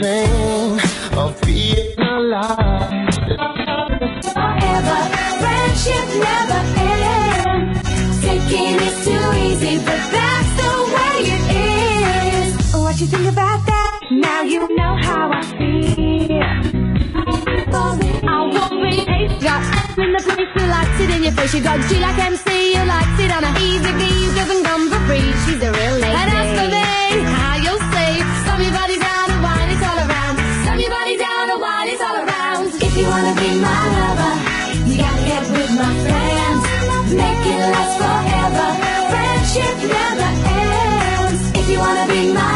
pain of being alive. Forever, friendship never ends. Taking it too easy, but that's the way it is. What you think about that? Now you know how I feel. I worry, got in the place who likes it in your face. You got G like MC, you likes it on a easy B. You doesn't come for free. She's a real lady. And as for me, how you'll say, slam your body down and wine it all around. Slam your body down and wine it all around. If you wanna be my lover, you gotta get with my friends. Make it last forever. Friendship never ends. If you wanna be my